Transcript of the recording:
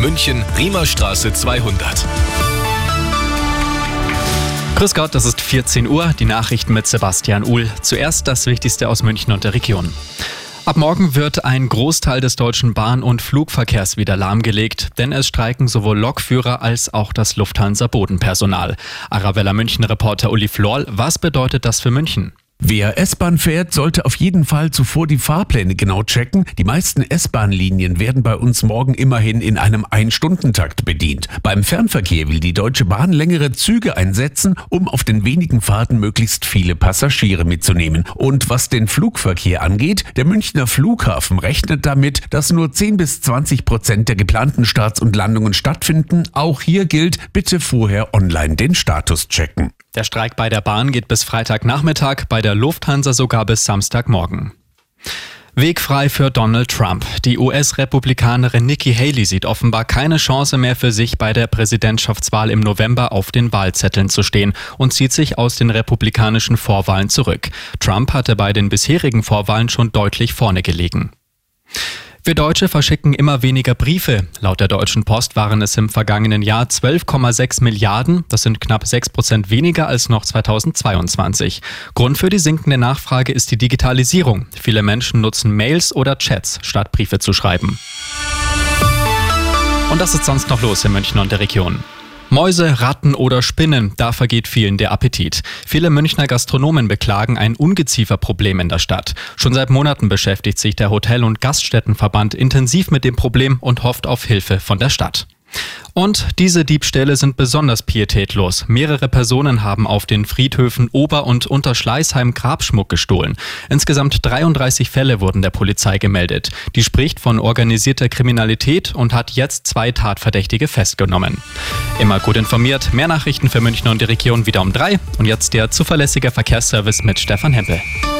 München, Riemerstraße 200. Grüß Gott, das ist 14 Uhr, die Nachrichten mit Sebastian Uhl. Zuerst das Wichtigste aus München und der Region. Ab morgen wird ein Großteil des deutschen Bahn- und Flugverkehrs wieder lahmgelegt, denn es streiken sowohl Lokführer als auch das Lufthansa-Bodenpersonal. Arabella München-Reporter Uli Florl, was bedeutet das für München? Wer S-Bahn fährt, sollte auf jeden Fall zuvor die Fahrpläne genau checken. Die meisten S-Bahn-Linien werden bei uns morgen immerhin in einem 1-Stundentakt bedient. Beim Fernverkehr will die Deutsche Bahn längere Züge einsetzen, um auf den wenigen Fahrten möglichst viele Passagiere mitzunehmen. Und was den Flugverkehr angeht, der Münchner Flughafen rechnet damit, dass nur 10-20% der geplanten Starts und Landungen stattfinden. Auch hier gilt, bitte vorher online den Status checken. Der Streik bei der Bahn geht bis Freitagnachmittag, bei der Lufthansa sogar bis Samstagmorgen. Weg frei für Donald Trump. Die US-Republikanerin Nikki Haley sieht offenbar keine Chance mehr für sich, bei der Präsidentschaftswahl im November auf den Wahlzetteln zu stehen und zieht sich aus den republikanischen Vorwahlen zurück. Trump hatte bei den bisherigen Vorwahlen schon deutlich vorne gelegen. Wir Deutsche verschicken immer weniger Briefe. Laut der Deutschen Post waren es im vergangenen Jahr 12,6 Milliarden. Das sind knapp 6% weniger als noch 2022. Grund für die sinkende Nachfrage ist die Digitalisierung. Viele Menschen nutzen Mails oder Chats, statt Briefe zu schreiben. Und was ist sonst noch los in München und der Region? Mäuse, Ratten oder Spinnen, da vergeht vielen der Appetit. Viele Münchner Gastronomen beklagen ein Ungezieferproblem in der Stadt. Schon seit Monaten beschäftigt sich der Hotel- und Gaststättenverband intensiv mit dem Problem und hofft auf Hilfe von der Stadt. Und diese Diebstähle sind besonders pietätlos. Mehrere Personen haben auf den Friedhöfen Ober- und Unterschleißheim Grabschmuck gestohlen. Insgesamt 33 Fälle wurden der Polizei gemeldet. Die spricht von organisierter Kriminalität und hat jetzt 2 Tatverdächtige festgenommen. Immer gut informiert, mehr Nachrichten für München und die Region wieder um 3. Und jetzt der zuverlässige Verkehrsservice mit Stefan Hempel.